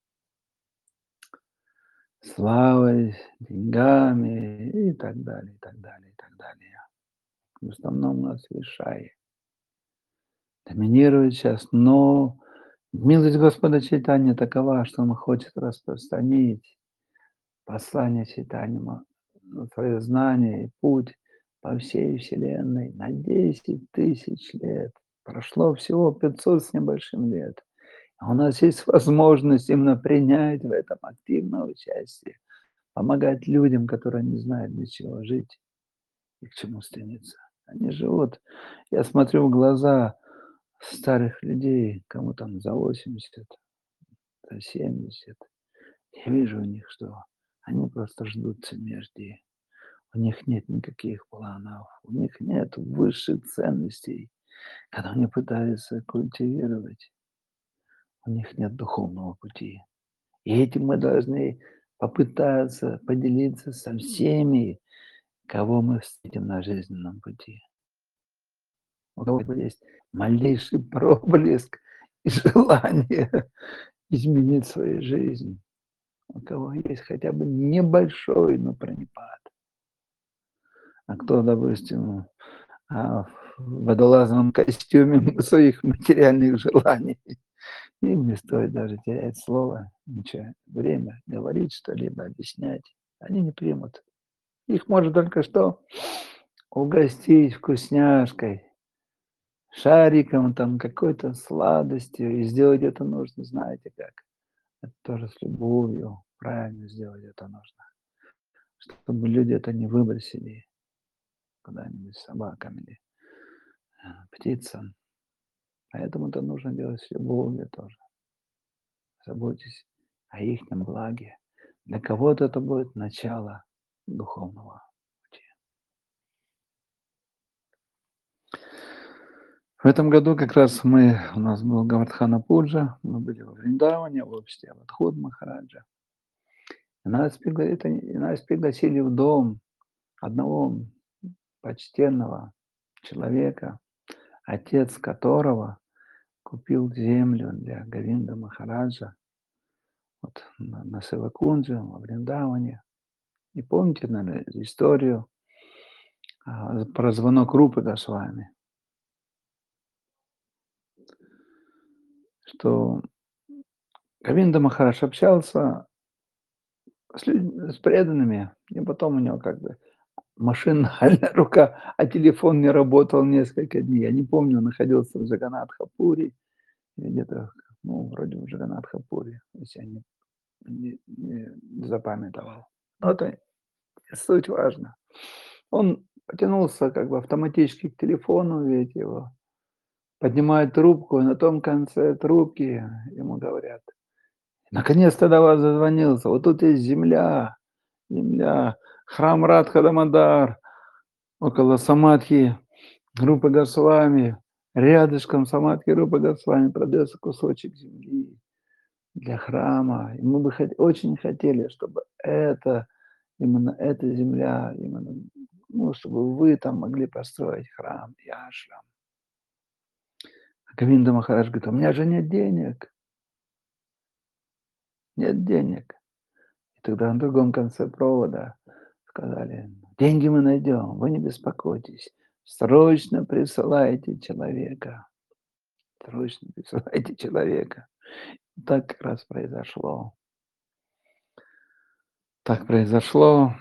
Славой, деньгами и так далее, и так далее, и так далее. В основном у нас Вишай доминирует сейчас, но милость Господа Чайтаньи такова, что Он хочет распространить послание Чайтаньи, свое знание и путь по всей Вселенной на 10 тысяч лет. Прошло всего 500 с небольшим лет. А у нас есть возможность именно принять в этом активное участие, помогать людям, которые не знают, для чего жить и к чему стремиться. Они живут, я смотрю в глаза старых людей, кому там за 80, за 70. Я вижу у них, что они просто ждут смерти. У них нет никаких планов, у них нет высших ценностей, когда они пытаются культивировать, у них нет духовного пути. И этим мы должны попытаться поделиться со всеми, кого мы встретим на жизненном пути. У кого есть малейший проблеск и желание изменить свою жизнь, у кого есть хотя бы небольшой, но пронипад. А кто, допустим, в водолазном костюме своих материальных желаний, им не стоит даже терять слово, ничего, время говорить что-либо, объяснять. Они не примут. Их может только что угостить вкусняшкой, шариком, там, какой-то сладостью. И сделать это нужно, знаете как? Это тоже с любовью. Правильно сделать это нужно. Чтобы люди это не выбросили куда-нибудь собакам или птицам. Поэтому это нужно делать с любовью тоже. заботьтесь о ихнем благе. Для кого-то это будет начало духовного пути. В этом году как раз у нас был Гавардхана Пуджа, мы были во Вриндаване, в обществе Авадхут Махараджа. И нас пригласили в дом одного почтенного человека, отец которого купил землю для Говинда Махараджа вот на Севакунже, во Вриндаване. И помните, наверное, историю про звонок Рупы Госвами, что Говинда Махарадж общался с преданными, и потом у него как бы машинальная рука, а телефон не работал несколько дней. Я не помню, он находился в Джаганатхапуре или где-то, ну, вроде в Джаганатхапуре, если я не запамятовал. Но это не суть важно. Он потянулся как бы автоматически к телефону, ведь его поднимает трубку, и на том конце трубки ему говорят: "Наконец-то до вас дозвонился. Вот тут есть земля, храм Радха около Самадхи Рупы Госвами. Рядышком Самадхи Рупы Госвами продается кусочек земли для храма. И мы бы очень хотели, чтобы именно эта земля, именно, ну, чтобы вы там могли построить храм и ашрам". А Говинда Махарадж говорит: "У меня же нет денег, нет денег". И тогда на другом конце провода сказали: "Деньги мы найдем, вы не беспокойтесь. Срочно присылайте человека, срочно присылайте человека". Так как раз произошло. Так произошло.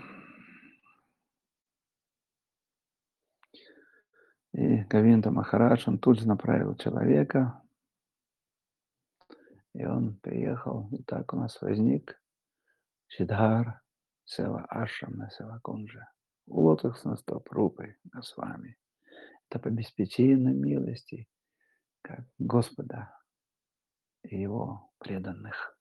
И Говинда Махарадж, он тут же направил человека, и он приехал. И так у нас возник Сиддхар Сева Ашрам на Севакунже. Лотосный стоп Рупы Госвами. Это по обеспечению милости как Господа и Его преданных.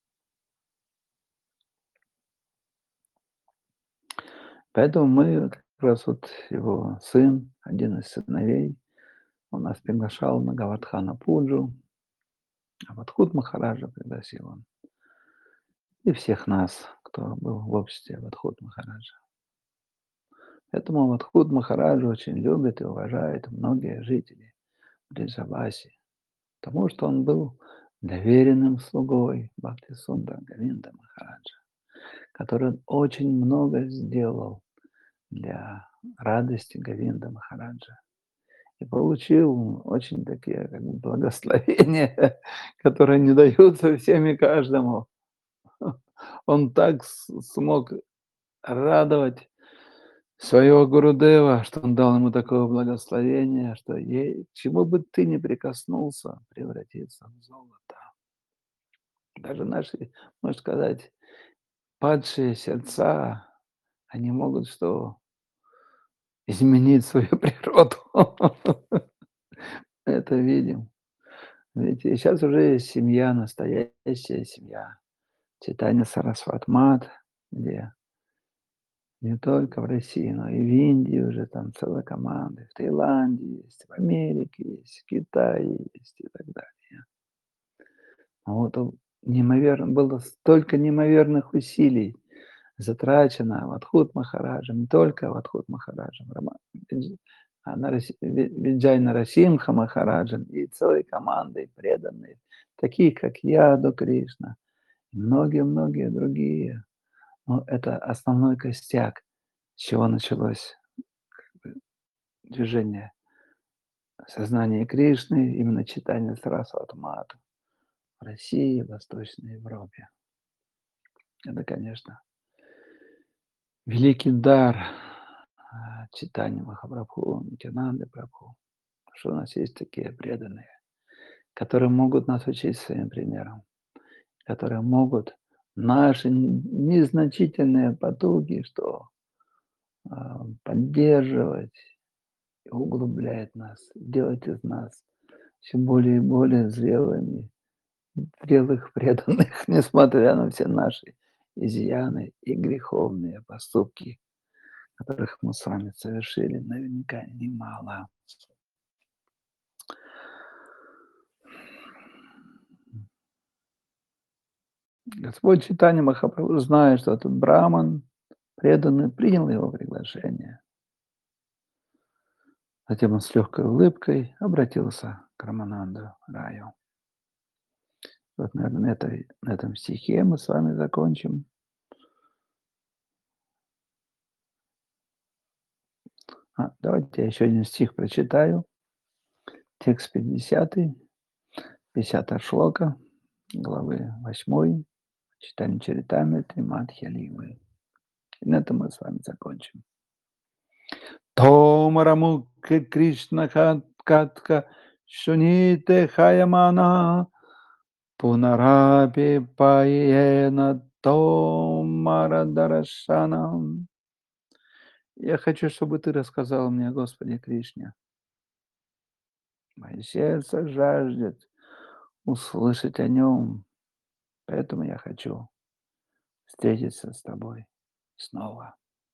Поэтому мы как раз вот его сын, один из сыновей, он нас приглашал на Гавардхана Пуджу, а Авадхут Махараджа пригласил он. И всех нас, кто был в обществе Авадхут Махараджа. Поэтому Авадхут Махараджа очень любят и уважают многие жители Бриджаваси, потому что он был доверенным слугой Бхакти Сундар Говинда Махараджа, который очень много сделал для радости Говинда Махараджа. И получил очень такие как бы благословения, которые не даются всем и каждому. Он так смог радовать своего Гурудева, что он дал ему такое благословение, что чему бы ты ни прикоснулся, превратится в золото. Даже наши, можно сказать, падшие сердца, они могут что? Изменить свою природу. Это видим. Видите, и щас уже есть семья, настоящая семья. Чайтанья Сарасват Мат, где не только в России, но и в Индии уже там целая команда, в Таиланде есть, в Америке есть, в Китае есть и так далее. А вот неимоверно было столько неимоверных усилий затрачено Авадхут Махараджем, не только Авадхут Махараджем, Виджай Нарасимха Махараджем и целой командой преданных, такие как Яду Кришна, и многие-многие другие. Но это основной костяк, с чего началось как бы движение сознания Кришны, именно читание Сарасвати Мата в России, в Восточной Европе. Это, конечно, великий дар читания Махапрабху, Нитянанды Прабху, что у нас есть такие преданные, которые могут нас учить своим примером, которые могут наши незначительные потуги, что поддерживать и углубляет нас, делать из нас все более и более зрелыми зрелых преданных, несмотря на все наши изъяны и греховные поступки, которых мы с вами совершили наверняка немало. Господь Чайтанья Махапрабху, зная, что этот браман преданный, принял его приглашение. Затем он с легкой улыбкой обратился к Рамананду Раю. Вот, наверное, на этом стихе мы с вами закончим. Давайте я еще один стих прочитаю. Текст 50, 50 шлока, главы 8, читаем Чаритамрити Мадхья Лилы. И на этом мы с вами закончим. Томарамукхе Кришна Катка Шуните Хаямана Пунарапи Паена Томарадарашанам. Я хочу, чтобы ты рассказал мне о Господе Кришне. Мое сердце жаждет услышать о нем, поэтому я хочу встретиться с тобой снова.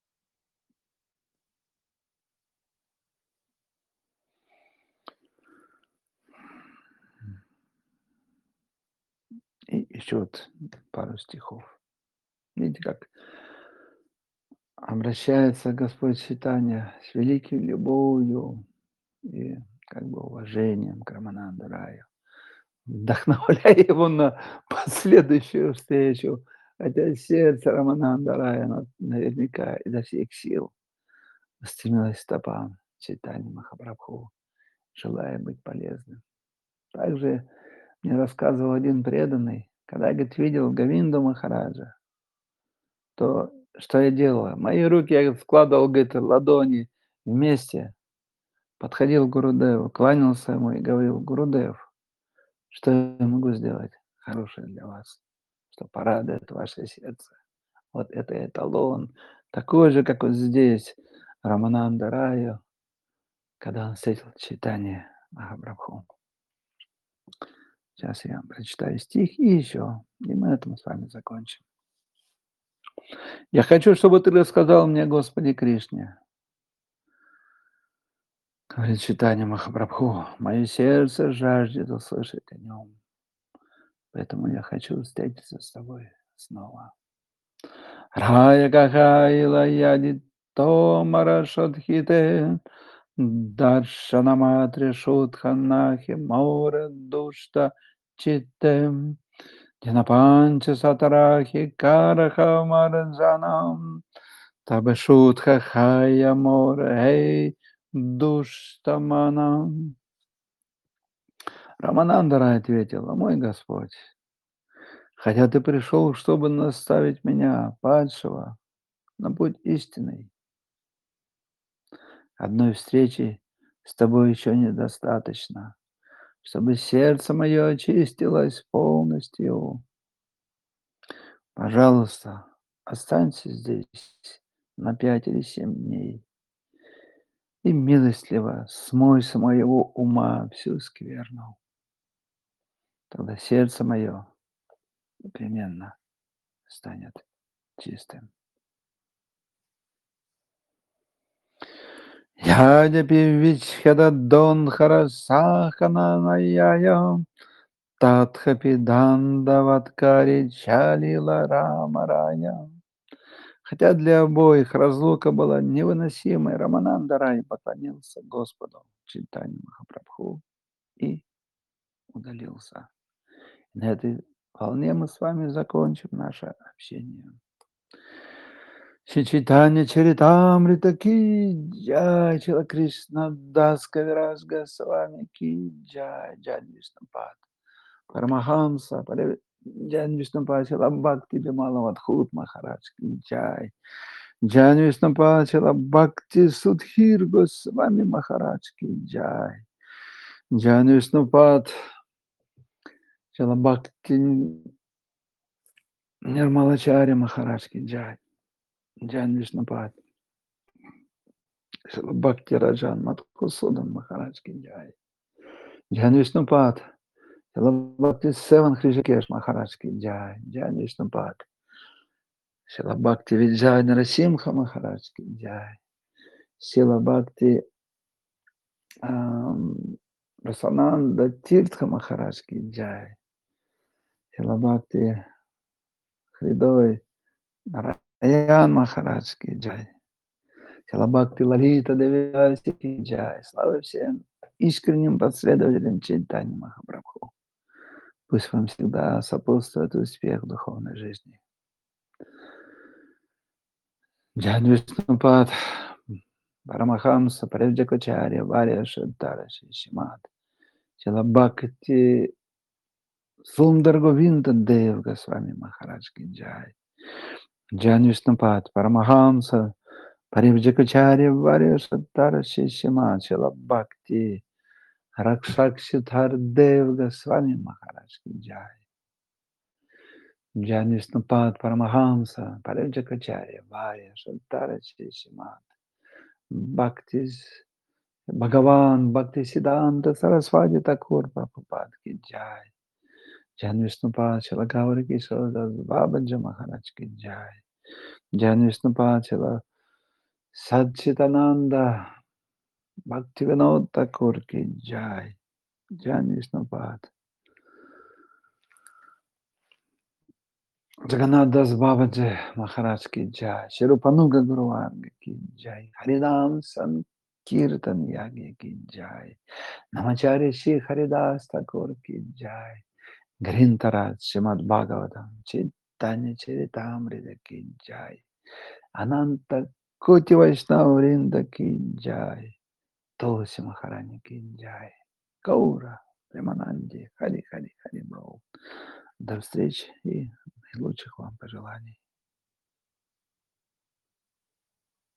И еще вот пару стихов. Видите, как обращается Господь Чайтанья с великой любовью и как бы уважением к Рамананду Раю, вдохновляя его на последующую встречу, хотя сердце Рамананда Рая наверняка изо всех сил стремилось к стопам Чайтаньи Махапрабху, желая быть полезным. Также мне рассказывал один преданный, когда, говорит, видел Говинду Махараджа, то что я делала? Мои руки, я складывал, говорит, ладони вместе, подходил к Гурудеву, кланялся ему и говорил: «Гурудев, что я могу сделать хорошее для вас, что порадует ваше сердце?» Вот это эталон, такой же, как вот здесь Рамананда Раю, когда он встретил Чайтанья Махапрабху. Сейчас я прочитаю стих и еще, и мы на этом с вами закончим. «Я хочу, чтобы ты рассказал мне о Господе Кришне». Говорит Чайтанья Махапрабху: «Мое сердце жаждет услышать о нем, поэтому я хочу встретиться с тобой снова». Рая Гахайла Ядито Марашадхите Даршанаматри Шутханахи Маура Душта Читем Динапанча Сатарахи Караха Мараджанам Табашутха Хая Мора Хей Душтаманам. Рамананда ответила: «Мой Господь, хотя ты пришел, чтобы наставить меня, падшего, на путь истинный, одной встречи с тобой еще недостаточно, чтобы сердце мое очистилось полностью. Пожалуйста, останься здесь на 5 или 7 дней и милостливо смой с моего ума всю скверну. Тогда сердце мое непременно станет чистым». Ядяпи вичхедадон харасахананаяя татхапи дандаваткари чалила рамарая. Хотя для обоих разлука была невыносимой, Рамананда Рай поклонился Господу Чайтаньи Махапрабху и удалился. На этой волне мы с вами закончим наше общение. Шри Чайтанья Чаритамрита ки джай, Чила Кришна Дас Кавираж Госвами ки джай, Джай Вишнупад Парамахамса Джай Вишнупад Чила Бхакти Бимала Вадхут Махарадж ки джай, Джай Вишнупад Чила Бхакти Судхир Госвами Махарадж ки джай, Джай Вишнупад Чила Бхакти Нирмалачари Махарадж ки джай, Джай Вишнупад Бхакти Раджан Мадхусудан Махарадж ки джай, Джай Вишнупад Шила Бхакти Севан Хришикеш Махарадж ки джай. Джай Вишнупад. Шила Бхакти Виджай Нарасимха Махарадж ки джай. Шила Бхакти Расананда Тиртха Махарадж ки джай. Шила Бхакти Хридой Нараян Махарадж ки джай. Шила Бхакти Лалита Девяси ки джай. Слава всем искренним последователям Чайтаньи Махапрабху. Пусть вам всегда сопутствует успех в духовной жизни. Джай Вишнупад, Парамахамса, Паревджакачарья, Варя Шантара Шишимат, Шила Бхакти Сундар Говинда Дев Госвами Махарадж ки джай. Джай Вишнупад, Парамахамса, Паревджакачарья, Варя Шантара Шишимат, Шила Бхакти Ракшакшидхар Дев Госвами Махарадж ки джай. Джай Вишнупад, Парамахамса, Паревджакачарья, Варя Шантара Шишимат, Бхактис Бхагаван Бхактисиданта Сарасвати Такур Прабхупад ки джай. Джай Вишнупад Шила Гаури Кишордас Бабаджа Махарадж ки джай. Джай Вишнупад Шила Сачитананда Бхактивинод Такур ки джай. Джай Вишнупад. Джаганнадас Бабаджи Махарадж ки джай. Ширупануга Гуруварга ки джай. Харинам Санкиртан Яги ки джай. Намачарья Шри Харидас Такур ки джай. Гринтарат Шримад Бхагаватам Чайтанья Чаритамрита ки джай. Ананта Коти Вайшнава Вринда ки джай. Тулси Махарани ки джай. Гаура Примананди Хари Хари Хари Бау. До встречи и лучших вам пожеланий.